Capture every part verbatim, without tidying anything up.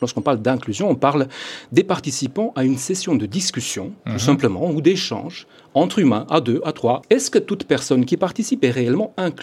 Lorsqu'on parle d'inclusion, on parle des participants à une session de discussion, mmh. tout simplement, ou d'échange entre humains, à deux, à trois. Est-ce que toute personne qui participe est réellement inclue ?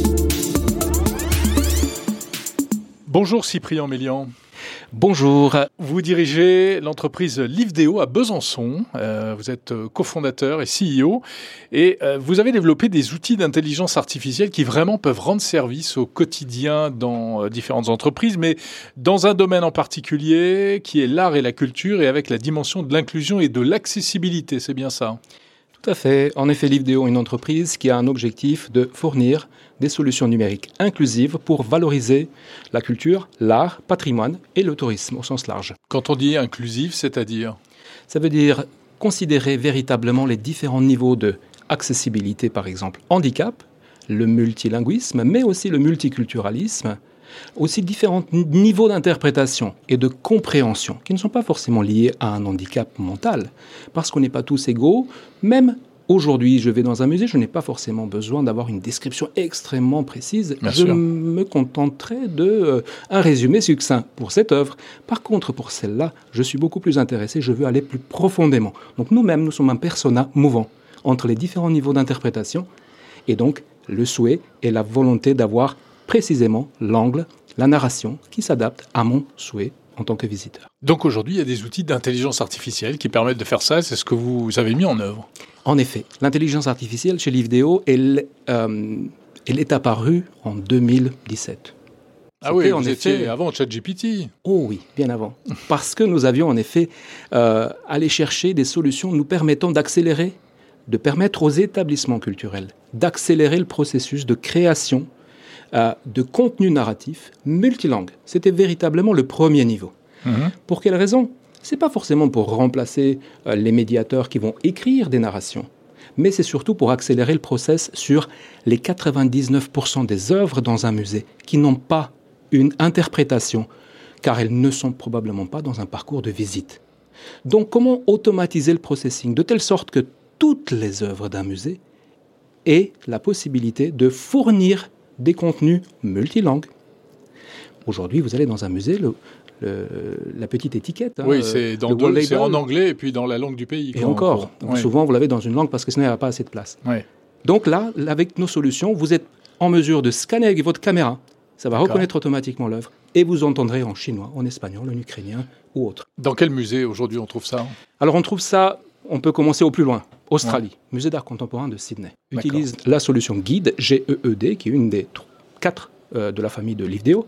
Bonjour Cyprien Mélian. Bonjour. Vous dirigez l'entreprise Livedeo à Besançon. Euh, vous êtes cofondateur et C E O. Et euh, vous avez développé des outils d'intelligence artificielle qui vraiment peuvent rendre service au quotidien dans euh, différentes entreprises, mais dans un domaine en particulier qui est l'art et la culture et avec la dimension de l'inclusion et de l'accessibilité. C'est bien ça ? Tout à fait. En effet, Livedeo est une entreprise qui a un objectif de fournir des solutions numériques inclusives pour valoriser la culture, l'art, patrimoine et le tourisme au sens large. Quand on dit inclusif, c'est-à-dire ? Ça veut dire considérer véritablement les différents niveaux de accessibilité, par exemple handicap, le multilinguisme, mais aussi le multiculturalisme, aussi différents niveaux d'interprétation et de compréhension qui ne sont pas forcément liés à un handicap mental, parce qu'on n'est pas tous égaux. Même aujourd'hui, je vais dans un musée, je n'ai pas forcément besoin d'avoir une description extrêmement précise. Bien je sûr. me contenterai de euh, un résumé succinct pour cette œuvre. Par contre, pour celle-là, je suis beaucoup plus intéressé, je veux aller plus profondément. Donc nous-mêmes, nous sommes un persona mouvant entre les différents niveaux d'interprétation, et donc le souhait et la volonté d'avoir précisément l'angle, la narration qui s'adapte à mon souhait en tant que visiteur. Donc aujourd'hui, il y a des outils d'intelligence artificielle qui permettent de faire ça. C'est ce que vous avez mis en œuvre. En effet, l'intelligence artificielle chez Livedeo, elle, euh, elle est apparue en deux mille dix-sept. Ah oui, en vous effet étiez avant ChatGPT. Oh oui, bien avant. Parce que nous avions en effet euh, allé chercher des solutions nous permettant d'accélérer, de permettre aux établissements culturels d'accélérer le processus de création Euh, de contenu narratif multilangue. C'était véritablement le premier niveau. Mmh. Pour quelle raison ? Ce n'est pas forcément pour remplacer euh, les médiateurs qui vont écrire des narrations, mais c'est surtout pour accélérer le process sur les quatre-vingt-dix-neuf pour cent des œuvres dans un musée qui n'ont pas une interprétation, car elles ne sont probablement pas dans un parcours de visite. Donc comment automatiser le processing de telle sorte que toutes les œuvres d'un musée aient la possibilité de fournir des contenus multilangues. Aujourd'hui, vous allez dans un musée, le, le, la petite étiquette. Oui, hein, c'est, dans le deux, c'est en anglais et puis dans la langue du pays. Et encore, encore. Ouais. Souvent, vous l'avez dans une langue parce que sinon, il n'y a pas assez de place. Ouais. Donc là, avec nos solutions, vous êtes en mesure de scanner avec votre caméra. Ça va D'accord. reconnaître automatiquement l'œuvre et vous entendrez en chinois, en espagnol, en ukrainien ou autre. Dans quel musée aujourd'hui on trouve ça ? Alors, on trouve ça, on peut commencer au plus loin. Australie, ouais. Musée d'art contemporain de Sydney, D'accord. utilise la solution Guide, G E E D, qui est une des quatre euh, de la famille de Livedeo.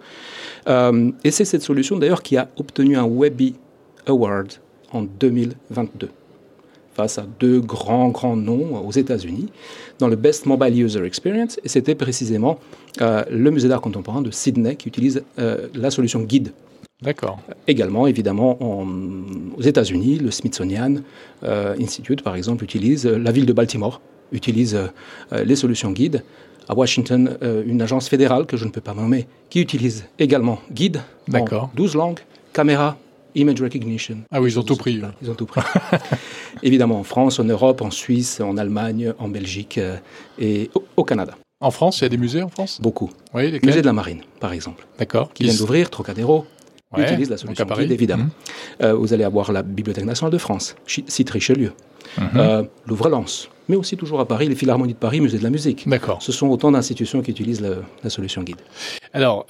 Euh, et c'est cette solution d'ailleurs qui a obtenu un Webby Award en deux mille vingt-deux face à deux grands, grands noms aux États-Unis dans le Best Mobile User Experience. Et c'était précisément euh, le Musée d'art contemporain de Sydney qui utilise euh, la solution Guide. D'accord. Également, évidemment, en, aux États-Unis, le Smithsonian euh, Institute, par exemple, utilise, euh, la ville de Baltimore utilise euh, les solutions Guide. À Washington, euh, une agence fédérale que je ne peux pas nommer, qui utilise également Guide D'accord. en douze langues, caméra, image recognition. Ah oui, ils ont tout pris. Là, ils ont tout pris. Évidemment, en France, en Europe, en Suisse, en Allemagne, en Belgique euh, et au, au Canada. En France, il y a des musées en France ? Beaucoup. Oui, lesquels ? Musée de la Marine, par exemple. D'accord. Qui vient d'ouvrir, Trocadéro. Ouais, utilise la solution donc Guide, évidemment. Mmh. Euh, vous allez avoir la Bibliothèque nationale de France, site Richelieu, mmh. euh, Louvre-Lens, mais aussi toujours à Paris, les Philharmonies de Paris, Musée de la musique. D'accord. Ce sont autant d'institutions qui utilisent la, la solution Guide. Alors,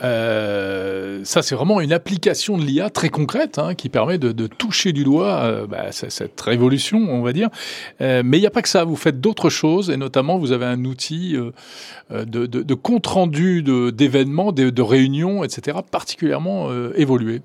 euh, ça, c'est vraiment une application de l'I A très concrète hein, qui permet de, de toucher du doigt euh, bah, cette révolution, on va dire. Euh, mais il n'y a pas que ça. Vous faites d'autres choses et notamment, vous avez un outil euh, de, de, de compte-rendu de, d'événements, de, de réunions, et cetera, particulièrement euh, évolué.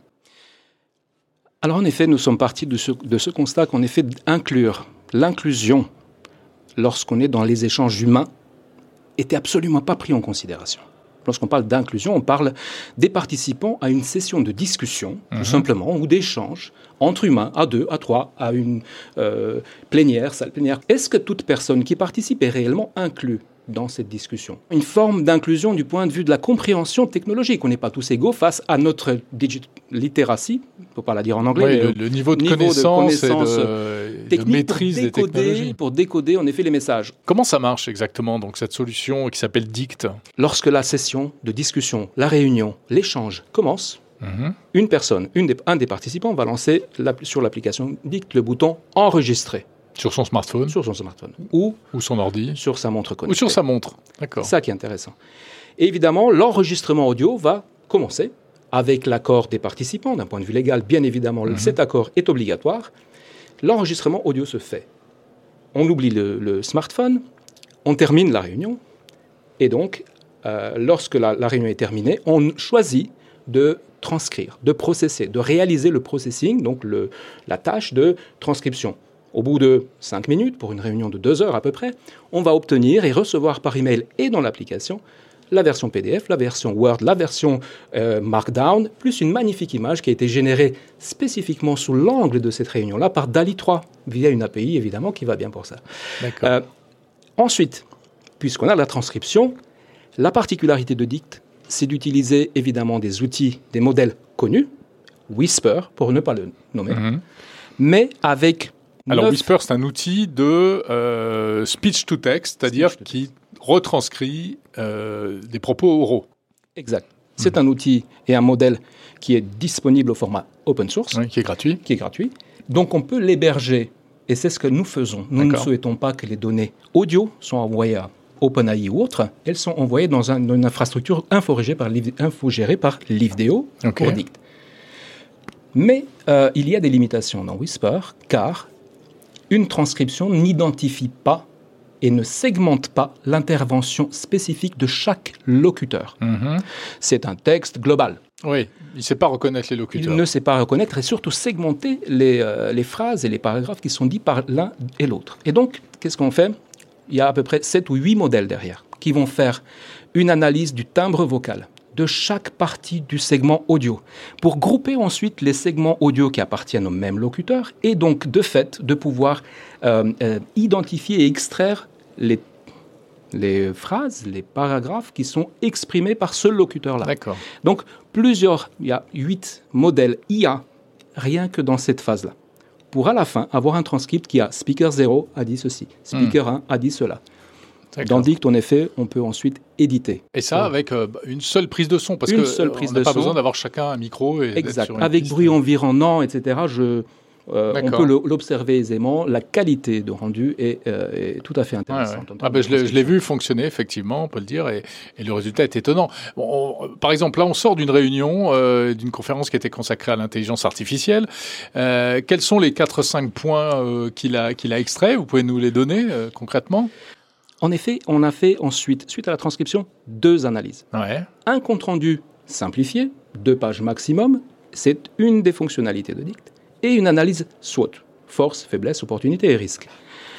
Alors, en effet, nous sommes partis de ce, de ce constat qu'en effet, inclure l'inclusion lorsqu'on est dans les échanges humains était absolument pas pris en considération. Lorsqu'on parle d'inclusion, on parle des participants à une session de discussion, mmh. tout simplement, ou d'échange entre humains, à deux, à trois, à une euh, plénière, salle plénière. Est-ce que toute personne qui participe est réellement inclue dans cette discussion? Une forme d'inclusion du point de vue de la compréhension technologique. On n'est pas tous égaux face à notre digital literacy, il ne faut pas la dire en anglais. Oui, mais le, le niveau de niveau connaissance, de connaissance et de, technique de maîtrise pour décoder, des technologies. Pour décoder, en effet, les messages. Comment ça marche exactement, donc, cette solution qui s'appelle Dict ? Lorsque la session de discussion, la réunion, l'échange commence, Mmh. Une personne, une des, un des participants va lancer la, sur l'application Dict le bouton « Enregistrer ». Sur son smartphone. Sur son smartphone. Ou, ou son ordi. Sur sa montre connectée. Ou sur sa montre, d'accord. C'est ça qui est intéressant. Et évidemment, l'enregistrement audio va commencer avec l'accord des participants. D'un point de vue légal, bien évidemment, mmh. cet accord est obligatoire. L'enregistrement audio se fait. On oublie le, le smartphone, on termine la réunion, et donc, euh, lorsque la, la réunion est terminée, on choisit de transcrire, de processer, de réaliser le processing, donc le, la tâche de transcription. Au bout de cinq minutes, pour une réunion de deux heures à peu près, on va obtenir et recevoir par email et dans l'application la version P D F, la version Word, la version euh, Markdown, plus une magnifique image qui a été générée spécifiquement sous l'angle de cette réunion-là par DALL-E trois, via une A P I évidemment qui va bien pour ça. Euh, ensuite, puisqu'on a la transcription, la particularité de Dict, c'est d'utiliser évidemment des outils, des modèles connus, Whisper pour ne pas le nommer, mmh. mais avec... Alors, Whisper, c'est un outil de euh, speech-to-text, c'est-à-dire speech qui retranscrit euh, des propos oraux. Exact. C'est mmh. un outil et un modèle qui est disponible au format open source. Oui, qui est gratuit. Qui est gratuit. Donc, on peut l'héberger, et c'est ce que nous faisons. Nous D'accord. ne souhaitons pas que les données audio soient envoyées à OpenAI ou autre. Elles sont envoyées dans un, une infrastructure infogérée par, infogérée par Livdeo okay. pour Dict. Mais euh, il y a des limitations dans Whisper, car une transcription n'identifie pas et ne segmente pas l'intervention spécifique de chaque locuteur. Mm-hmm. C'est un texte global. Oui, il ne sait pas reconnaître les locuteurs. Il ne sait pas reconnaître et surtout segmenter les, euh, les phrases et les paragraphes qui sont dits par l'un et l'autre. Et donc, qu'est-ce qu'on fait ? Il y a à peu près sept ou huit modèles derrière qui vont faire une analyse du timbre vocal, de chaque partie du segment audio, pour grouper ensuite les segments audio qui appartiennent au même locuteur et donc, de fait, de pouvoir euh, euh, identifier et extraire les, les phrases, les paragraphes qui sont exprimés par ce locuteur-là. D'accord. Donc, plusieurs, il y a huit modèles I A rien que dans cette phase-là, pour à la fin avoir un transcript qui a Speaker zéro a dit ceci, Speaker mmh. un a dit cela. D'accord. Dans Dict, en effet, on peut ensuite éditer. Et ça, ouais. avec euh, une seule prise de son, parce qu'on n'a pas son. besoin d'avoir chacun un micro. Et exact. Sur une avec piste. bruit environnant, et cetera, je, euh, on peut l'observer aisément. La qualité de rendu est, euh, est tout à fait intéressante. Ouais, ouais. Ah ben, je l'ai vu fonctionner, effectivement, on peut le dire, et, et le résultat est étonnant. Bon, on, par exemple, là, on sort d'une réunion, euh, d'une conférence qui était consacrée à l'intelligence artificielle. Euh, quels sont les quatre à cinq points euh, qu'il a, qu'il a extraits ? Vous pouvez nous les donner euh, concrètement ? En effet, on a fait ensuite, suite à la transcription, deux analyses. Ouais. Un compte-rendu simplifié, deux pages maximum, c'est une des fonctionnalités de Dict, et une analyse SWOT, force, faiblesse, opportunité et risque.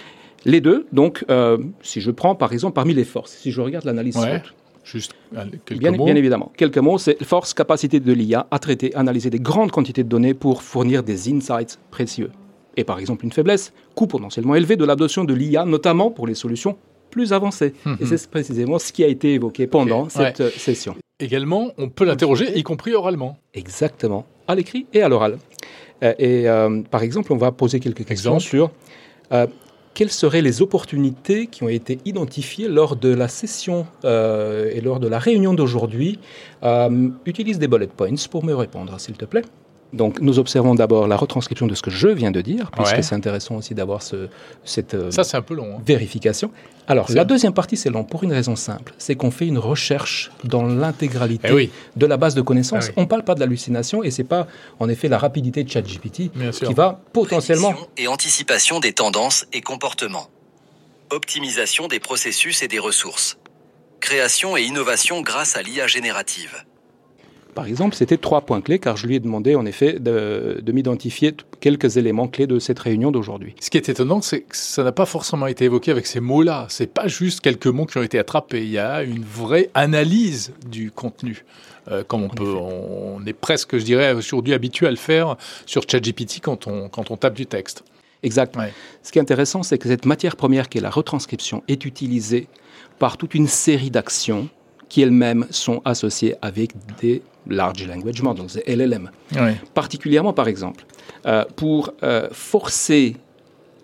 Les deux, donc, euh, si je prends par exemple parmi les forces, si je regarde l'analyse ouais. SWOT, juste quelques bien, mots. Bien évidemment, quelques mots, c'est force, capacité de l'I A à traiter, analyser des grandes quantités de données pour fournir des insights précieux. Et par exemple, une faiblesse, coût potentiellement élevé de l'adoption de l'I A, notamment pour les solutions plus avancé. Mmh. Et c'est précisément ce qui a été évoqué pendant okay. cette ouais. session. Également, on peut l'interroger, y compris oralement. Exactement, à l'écrit et à l'oral. Euh, et euh, par exemple, on va poser quelques questions Exemple. sur euh, quelles seraient les opportunités qui ont été identifiées lors de la session euh, et lors de la réunion d'aujourd'hui. Euh, utilise des bullet points pour me répondre, s'il te plaît. Donc, nous observons d'abord la retranscription de ce que je viens de dire, puisque ouais. c'est intéressant aussi d'avoir ce, cette euh, Ça, c'est un peu long, hein. vérification. Alors, c'est la deuxième partie, c'est long pour une raison simple. C'est qu'on fait une recherche dans l'intégralité eh oui. de la base de connaissances. Eh oui. On ne parle pas de l'hallucination et ce n'est pas, en effet, la rapidité de ChatGPT qui va potentiellement... Prédiction et anticipation des tendances et comportements. Optimisation des processus et des ressources. Création et innovation grâce à l'I A générative. Par exemple, c'était trois points clés, car je lui ai demandé, en effet, de, de m'identifier quelques éléments clés de cette réunion d'aujourd'hui. Ce qui est étonnant, c'est que ça n'a pas forcément été évoqué avec ces mots-là. Ce n'est pas juste quelques mots qui ont été attrapés. Il y a une vraie analyse du contenu. Euh, comme on, peut, on est presque, je dirais, aujourd'hui habitué à le faire sur ChatGPT quand on, quand on tape du texte. Exact. Ouais. Ce qui est intéressant, c'est que cette matière première, qui est la retranscription, est utilisée par toute une série d'actions qui elles-mêmes sont associées avec des Large Language Models, L L M. Oui. Particulièrement, par exemple, euh, pour euh, forcer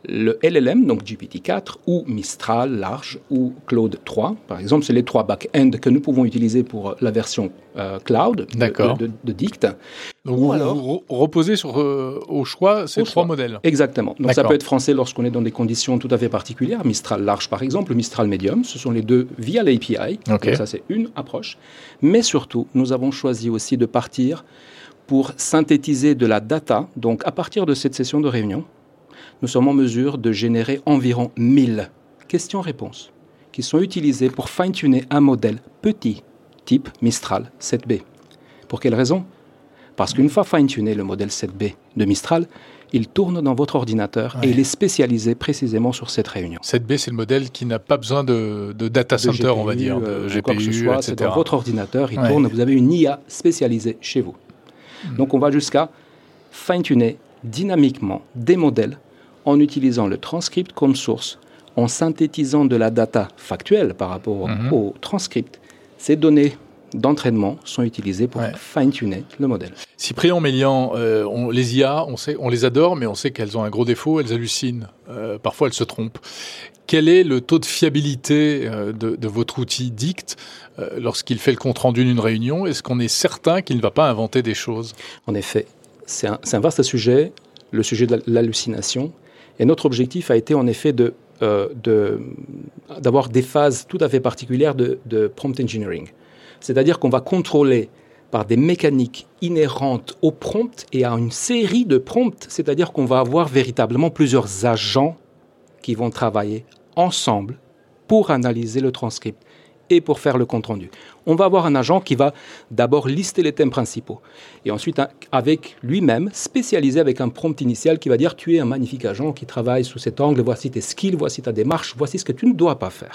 le L L M, donc G P T quatre, ou Mistral Large, ou Claude trois. Par exemple, c'est les trois back-ends que nous pouvons utiliser pour la version euh, cloud de, de, de, de Dict. Donc ou vous, alors, vous reposez sur, euh, au choix ces au trois choix. modèles. Exactement. Donc D'accord. ça peut être français lorsqu'on est dans des conditions tout à fait particulières. Mistral Large, par exemple, Mistral Medium, ce sont les deux via l'A P I. Okay. Donc ça, c'est une approche. Mais surtout, nous avons choisi aussi de partir pour synthétiser de la data. Donc, à partir de cette session de réunion, nous sommes en mesure de générer environ mille questions-réponses qui sont utilisées pour fine-tuner un modèle petit, type Mistral sept B. Pour quelle raison ? Parce qu'une fois fine-tuné le modèle sept B de Mistral, il tourne dans votre ordinateur ouais. et il est spécialisé précisément sur cette réunion. sept B, c'est le modèle qui n'a pas besoin de, de data center, de G P U, on va dire, de G P U, quoi que ce soit, et cetera. C'est dans votre ordinateur, il ouais. tourne, vous avez une I A spécialisée chez vous. Mmh. Donc on va jusqu'à fine-tuner dynamiquement des modèles en utilisant le transcript comme source, en synthétisant de la data factuelle par rapport mmh. au transcript. Ces données d'entraînement sont utilisées pour ouais. fine-tuner le modèle. Cyprien Mélian, euh, on, les I A, on, sait, on les adore, mais on sait qu'elles ont un gros défaut, elles hallucinent. Euh, parfois, elles se trompent. Quel est le taux de fiabilité euh, de, de votre outil Dict euh, lorsqu'il fait le compte-rendu d'une réunion ? Est-ce qu'on est certain qu'il ne va pas inventer des choses ? En effet, c'est un, c'est un vaste sujet, le sujet de l'hallucination. Et notre objectif a été en effet de, euh, de, d'avoir des phases tout à fait particulières de, de prompt engineering. C'est-à-dire qu'on va contrôler par des mécaniques inhérentes au prompt et à une série de prompts, c'est-à-dire qu'on va avoir véritablement plusieurs agents qui vont travailler ensemble pour analyser le transcript et pour faire le compte-rendu. On va avoir un agent qui va d'abord lister les thèmes principaux et ensuite, avec lui-même, spécialisé avec un prompt initial qui va dire « Tu es un magnifique agent qui travaille sous cet angle, voici tes skills, voici ta démarche, voici ce que tu ne dois pas faire. »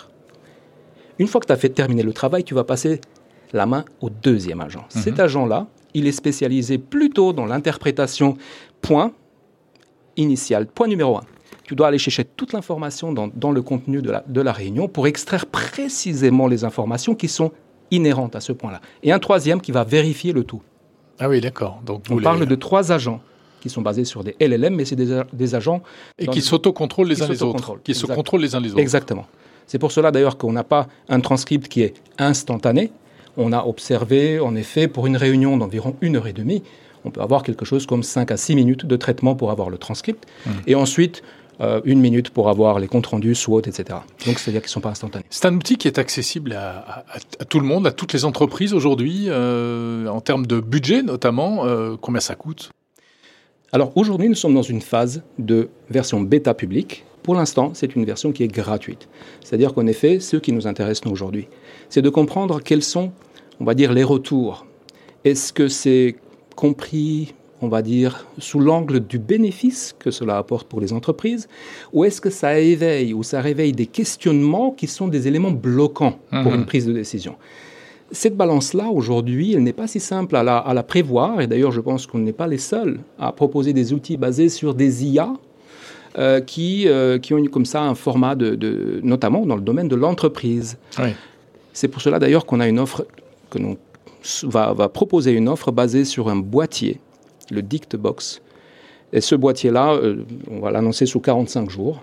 Une fois que tu as fait terminer le travail, tu vas passer la main au deuxième agent. Mmh. Cet agent-là, il est spécialisé plutôt dans l'interprétation point initial, point numéro un. Tu dois aller chercher toute l'information dans, dans le contenu de la, de la réunion pour extraire précisément les informations qui sont inhérentes à ce point-là. Et un troisième qui va vérifier le tout. Ah oui, d'accord. Donc On les... parle de trois agents qui sont basés sur des L L M, mais c'est des, des agents... Et qui s'autocontrôlent les qui uns les autres. Qui exact. se contrôlent les uns les autres. Exactement. C'est pour cela d'ailleurs qu'on n'a pas un transcript qui est instantané. On a observé, en effet, pour une réunion d'environ une heure et demie, on peut avoir quelque chose comme cinq à six minutes de traitement pour avoir le transcript. Mmh. Et ensuite... Euh, une minute pour avoir les comptes rendus, SWOT, et cetera. Donc, c'est-à-dire qu'ils ne sont pas instantanés. C'est un outil qui est accessible à, à, à tout le monde, à toutes les entreprises aujourd'hui, euh, en termes de budget notamment. Euh, combien ça coûte ? Alors, aujourd'hui, nous sommes dans une phase de version bêta publique. Pour l'instant, c'est une version qui est gratuite. C'est-à-dire qu'en effet, ce qui nous intéresse nous aujourd'hui, c'est de comprendre quels sont, on va dire, les retours. Est-ce que c'est compris, on va dire, sous l'angle du bénéfice que cela apporte pour les entreprises, ou est-ce que ça éveille ou ça réveille des questionnements qui sont des éléments bloquants mmh. pour une prise de décision ? Cette balance-là, aujourd'hui, elle n'est pas si simple à la, à la prévoir, et d'ailleurs, je pense qu'on n'est pas les seuls à proposer des outils basés sur des I A euh, qui, euh, qui ont comme ça un format, de, de, notamment dans le domaine de l'entreprise. Oui. C'est pour cela, d'ailleurs, qu'on a une offre, que nous va, va proposer une offre basée sur un boîtier, le DictBox. Et ce boîtier-là, euh, on va l'annoncer sous quarante-cinq jours,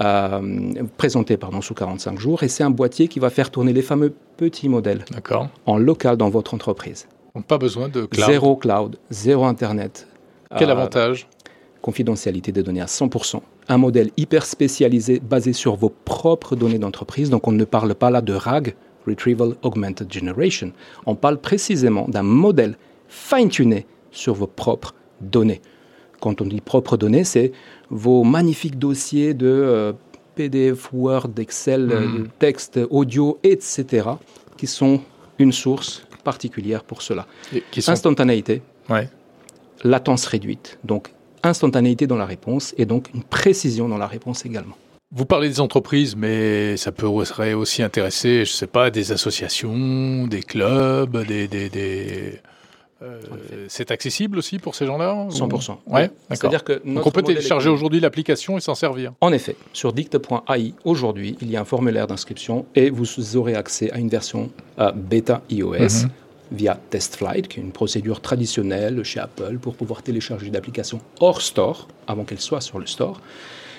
euh, présenté pardon, sous quarante-cinq jours, et c'est un boîtier qui va faire tourner les fameux petits modèles D'accord. en local dans votre entreprise. Donc pas besoin de cloud. Zéro cloud, zéro Internet. Quel euh, avantage ? Confidentialité des données à cent pour cent. Un modèle hyper spécialisé basé sur vos propres données d'entreprise. Donc on ne parle pas là de R A G, Retrieval Augmented Generation. On parle précisément d'un modèle fine-tuné sur vos propres données. Quand on dit propres données, c'est vos magnifiques dossiers de euh, P D F, Word, Excel, mmh. euh, texte, audio, et cetera, qui sont une source particulière pour cela. Et qui sont... Instantanéité, ouais. latence réduite, donc instantanéité dans la réponse et donc une précision dans la réponse également. Vous parlez des entreprises, mais ça pourrait aussi intéresser, je ne sais pas, des associations, des clubs, des... des, des... Euh, c'est accessible aussi pour ces gens-là ? cent pour cent. Ouais, d'accord. C'est-à-dire que donc on peut télécharger aujourd'hui l'application et s'en servir. En effet, sur dict point a i, aujourd'hui, il y a un formulaire d'inscription et vous aurez accès à une version euh, bêta iOS mm-hmm. via TestFlight, qui est une procédure traditionnelle chez Apple pour pouvoir télécharger l'application hors store, avant qu'elle soit sur le store.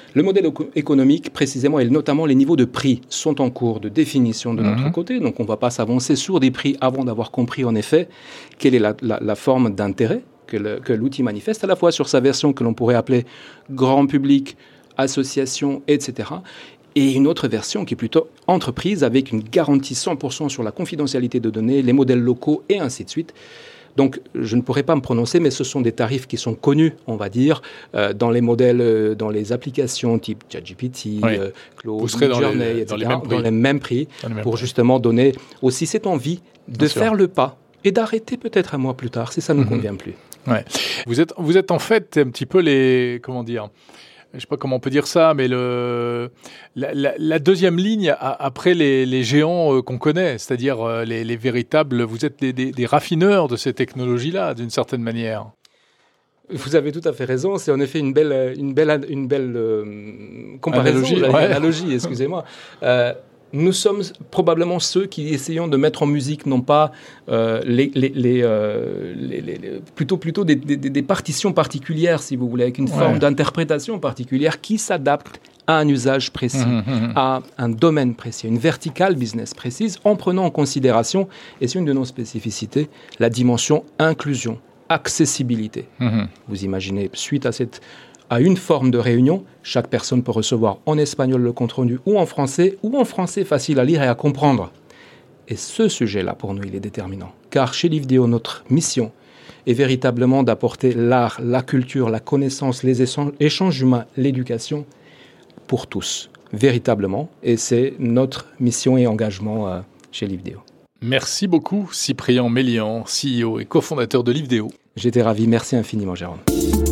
Le modèle économique, précisément, et notamment les niveaux de prix, sont en cours de définition de mmh. notre côté. Donc, on ne va pas s'avancer sur des prix avant d'avoir compris, en effet, quelle est la, la, la forme d'intérêt que, le, que l'outil manifeste, à la fois sur sa version que l'on pourrait appeler grand public, association, et cetera, et une autre version qui est plutôt entreprise, avec une garantie cent pour cent sur la confidentialité de données, les modèles locaux, et ainsi de suite. Donc, je ne pourrais pas me prononcer, mais ce sont des tarifs qui sont connus, on va dire, euh, dans les modèles, euh, dans les applications type ChatGPT, oui. euh, Claude, Journey, et cetera, dans les mêmes prix, dans les mêmes prix dans les mêmes pour prix. justement donner aussi cette envie de Bien faire sûr. le pas et d'arrêter peut-être un mois plus tard, si ça ne nous mm-hmm. convient plus. Ouais. Vous êtes, vous êtes en fait un petit peu les, comment dire, je ne sais pas comment on peut dire ça, mais le, la, la, la deuxième ligne a, après les, les géants euh, qu'on connaît, c'est-à-dire euh, les, les véritables, vous êtes des, des, des raffineurs de ces technologies-là, d'une certaine manière. Vous avez tout à fait raison, c'est en effet une belle, une belle, une belle euh, comparaison, analogie, ouais. analogie excusez-moi. Euh, Nous sommes probablement ceux qui essayons de mettre en musique, non pas euh, les, les, les, euh, les, les, les, plutôt, plutôt des, des, des partitions particulières, si vous voulez, avec une ouais. forme d'interprétation particulière qui s'adapte à un usage précis, mmh, mmh. à un domaine précis, une verticale business précise, en prenant en considération, et c'est une de nos spécificités, la dimension inclusion, accessibilité. Mmh. Vous imaginez, suite à cette... à une forme de réunion, chaque personne peut recevoir en espagnol le compte-rendu ou en français, ou en français facile à lire et à comprendre. Et ce sujet-là, pour nous, il est déterminant. Car chez Livdeo, notre mission est véritablement d'apporter l'art, la culture, la connaissance, les échanges humains, l'éducation pour tous, véritablement. Et c'est notre mission et engagement euh, chez Livdeo. Merci beaucoup, Cyprien Mélian, C E O et cofondateur de Livdeo. J'étais ravi. Merci infiniment, Jérôme.